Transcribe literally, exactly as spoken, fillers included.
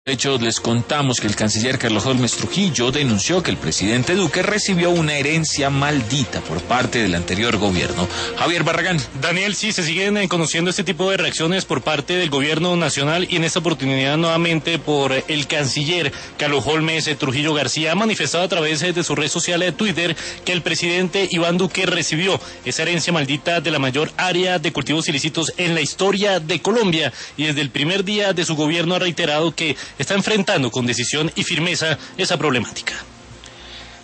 De hecho, les contamos que el canciller Carlos Holmes Trujillo denunció que el presidente Duque recibió una herencia maldita por parte del anterior gobierno. Javier Barragán. Daniel, sí, se siguen conociendo este tipo de reacciones por parte del gobierno nacional y en esta oportunidad nuevamente por el canciller Carlos Holmes Trujillo García. Ha manifestado a través de su red social de Twitter que el presidente Iván Duque recibió esa herencia maldita de la mayor área de cultivos ilícitos en la historia de Colombia y desde el primer día de su gobierno ha reiterado que está enfrentando con decisión y firmeza esa problemática.